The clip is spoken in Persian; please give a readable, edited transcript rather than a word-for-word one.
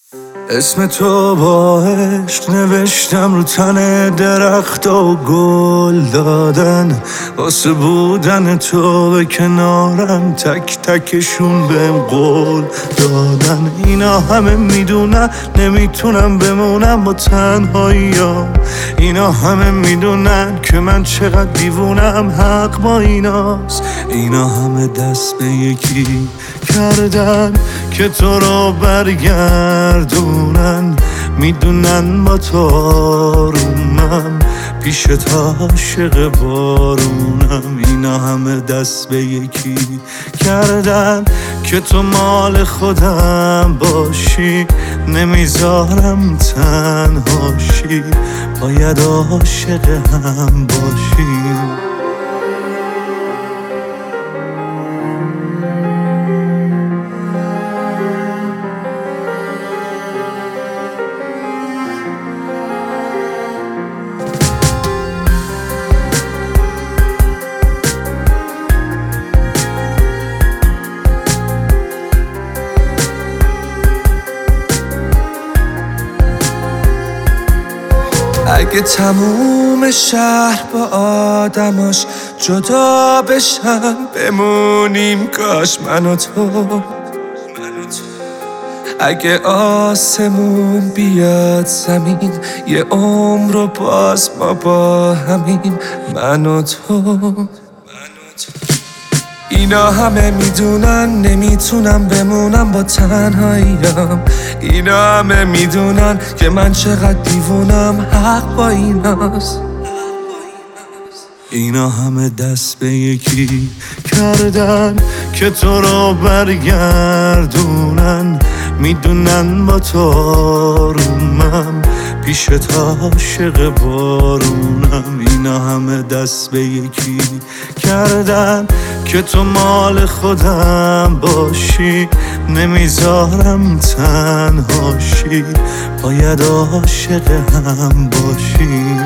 اسم تو با عشق نوشتم رو تن درخت و گل دادن، واسه بودن تو به کنارم تک تکشون بهم قول دادن. اینا همه میدونن نمیتونم بمونم با تنهاییام، اینا همه میدونن که من چقدر دیوونم، حق با ایناست. اینا همه دست به یکی کردن که تو رو برگردونن، میدونن با تو آرومم، پیشت عاشق بارونم. اینا همه دست به یکی کردن که تو مال خودم باشی، نمیذارم تنهاشی، باید عاشق هم باشیم. اگه تموم شهر با آدماش جدا بشن، بمونیم کاش من و تو. اگه آسمون بیاد زمین، یه عمر رو باز ما با همین، من و تو. اینا همه میدونن نمیتونم بمونم با تنهاییام، اینا همه میدونن که من چقدر دیوونم، حق با ایناست. اینا همه دست به یکی کردن که تو رو برگردونن، میدونن با تو آرومم، پیشت عاشق بارونم. اینا همه دست به یکی کردن که تو مال خودم باشی، نمیذارم تنهاشی، باید عاشق هم باشی.